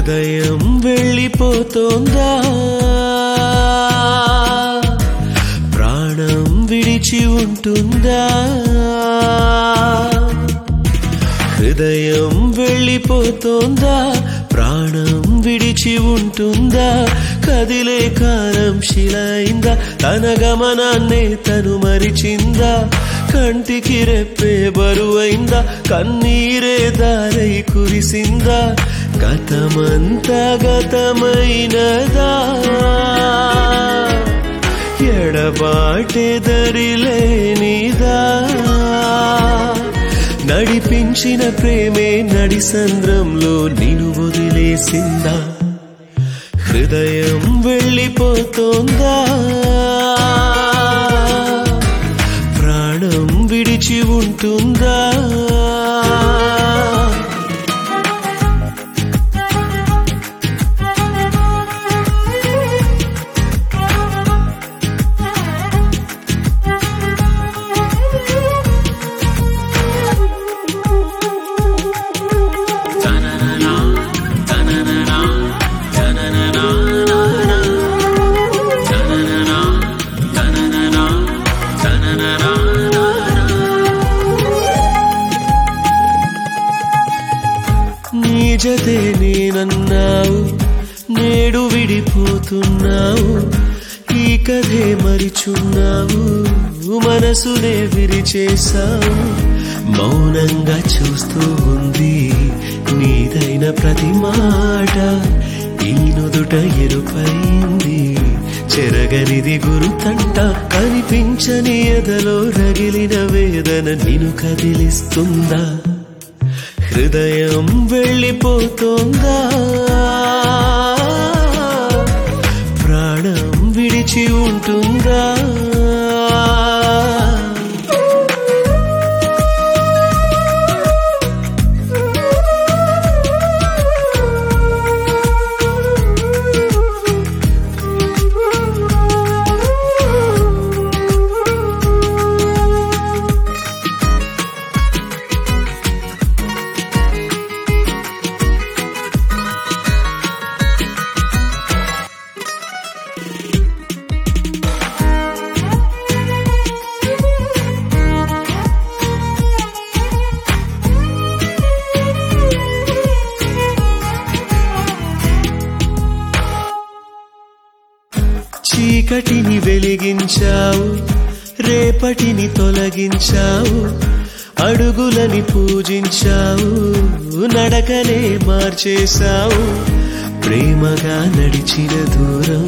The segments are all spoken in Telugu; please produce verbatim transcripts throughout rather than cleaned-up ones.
హృదయం వెళ్ళిపోతోందా, ప్రాణం విడిచి ఉంటుందా. హృదయం వెళ్ళిపోతోందా, ప్రాణం విడిచి ఉంటుందా. కదిలే కాలం శిలైందా, తన గమనాన్నే తను మరిచిందా. కంటికి రెప్పే బరువైందా, కన్నీరే దారై కురిసిందా. గతమంతా గతమైనదా, ఎడబాటే దరిలేనిదా. నడిపించిన ప్రేమే నడి సంద్రంలో నిన్ను వదిలేసిందా. హృదయం వెళ్ళిపోతోందా, ప్రాణం విడిచి ఉంటుందా. నీ జతే నేనన్నావు, నేడు విడిపోతున్నావు. ఈ కథే మరిచున్నావు, మనసునే విరిచేశావు. మౌనంగా చూస్తూ ఉంది నీదైన ప్రతి మాట. ఈ నుదుట ఎరుపైంది చెరగనిది గురుతంట. కనిపించని ఎదలో రగిలిన వేదన నిన్ను కదిలిస్తుందా. హృదయం వెళ్ళిపోతోందా, ప్రాణం విడిచి ఉంటుందా. చీకటిని వెలిగించావు, రేపటిని తొలగించావు. అడుగులని పూజించావు, నడకనే మార్చేశావు. ప్రేమగా నడిచిన దూరం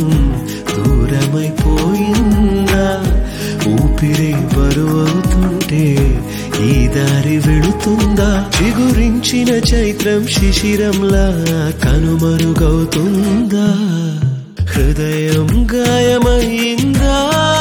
దూరమైపోయిందా. ఊపిరి బరువవుతుంటే ఈ దారి వెళుతుందా. చిగురించిన చైత్రం శిశిరంలా కనుమరుగవుతుందా. హృదయం గాయమైందా.